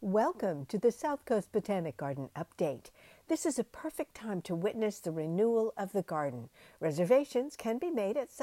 Welcome to the South Coast Botanic Garden Update. This is a perfect time to witness the renewal of the garden. Reservations can be made at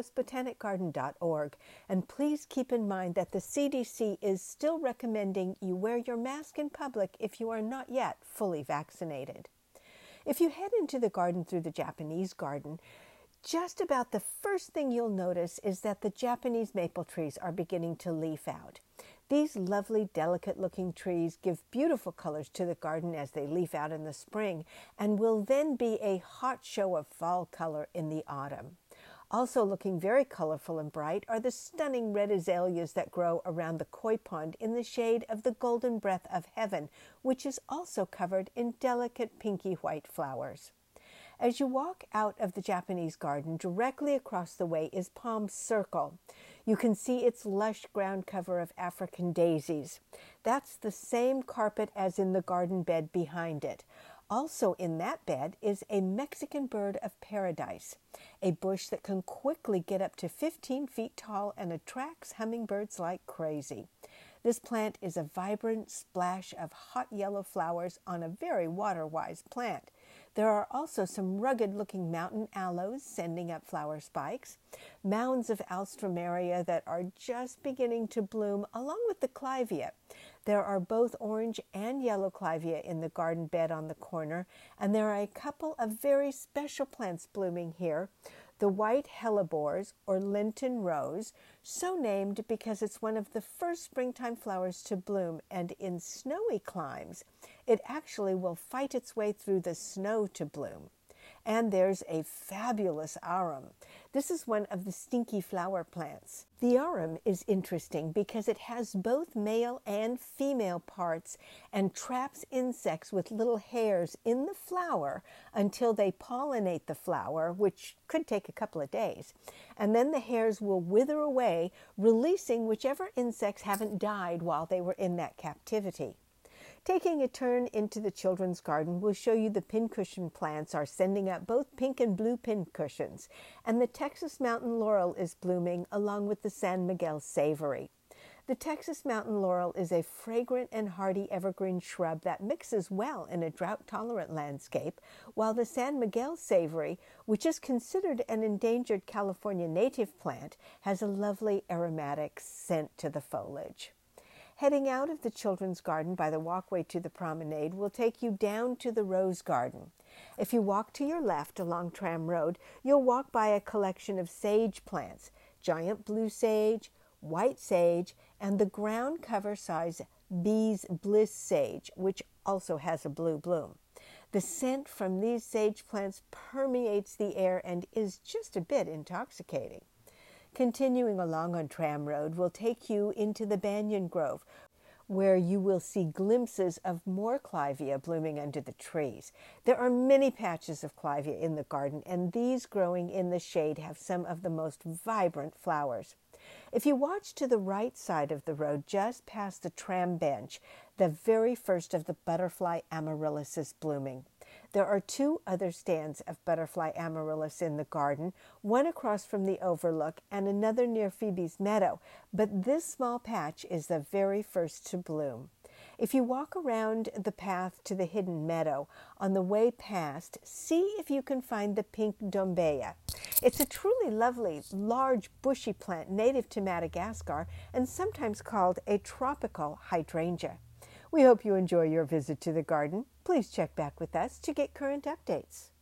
southcoastbotanicgarden.org. And please keep in mind that the CDC is still recommending you wear your mask in public if you are not yet fully vaccinated. If you head into the garden through the Japanese garden, just about the first thing you'll notice is that the Japanese maple trees are beginning to leaf out. These lovely, delicate-looking trees give beautiful colors to the garden as they leaf out in the spring and will then be a hot show of fall color in the autumn. Also looking very colorful and bright are the stunning red azaleas that grow around the koi pond in the shade of the golden breath of heaven, which is also covered in delicate pinky white flowers. As you walk out of the Japanese garden, directly across the way is Palm Circle. You can see its lush ground cover of African daisies. That's the same carpet as in the garden bed behind it. Also in that bed is a Mexican bird of paradise, a bush that can quickly get up to 15 feet tall and attracts hummingbirds like crazy. This plant is a vibrant splash of hot yellow flowers on a very water-wise plant. There are also some rugged-looking mountain aloes sending up flower spikes, mounds of alstroemeria that are just beginning to bloom, along with the clivia. There are both orange and yellow clivia in the garden bed on the corner, and there are a couple of very special plants blooming here. The white hellebores, or Lenten rose, so named because it's one of the first springtime flowers to bloom, and in snowy climes, it actually will fight its way through the snow to bloom. And there's a fabulous arum. This is one of the stinky flower plants. The arum is interesting because it has both male and female parts and traps insects with little hairs in the flower until they pollinate the flower, which could take a couple of days. And then the hairs will wither away, releasing whichever insects haven't died while they were in that captivity. Taking a turn into the children's garden will show you the pincushion plants are sending up both pink and blue pincushions, and the Texas mountain laurel is blooming along with the San Miguel savory. The Texas mountain laurel is a fragrant and hardy evergreen shrub that mixes well in a drought-tolerant landscape, while the San Miguel savory, which is considered an endangered California native plant, has a lovely aromatic scent to the foliage. Heading out of the children's garden by the walkway to the promenade will take you down to the rose garden. If you walk to your left along Tram Road, you'll walk by a collection of sage plants, giant blue sage, white sage, and the ground cover size Bee's Bliss sage, which also has a blue bloom. The scent from these sage plants permeates the air and is just a bit intoxicating. Continuing along on Tram Road will take you into the Banyan Grove, where you will see glimpses of more clivia blooming under the trees. There are many patches of clivia in the garden, and these growing in the shade have some of the most vibrant flowers. If you watch to the right side of the road, just past the tram bench, the very first of the butterfly amaryllis is blooming. There are two other stands of butterfly amaryllis in the garden, one across from the overlook and another near Phoebe's meadow, but this small patch is the very first to bloom. If you walk around the path to the hidden meadow, on the way past, see if you can find the pink dombea. It's a truly lovely, large, bushy plant native to Madagascar and sometimes called a tropical hydrangea. We hope you enjoy your visit to the garden. Please check back with us to get current updates.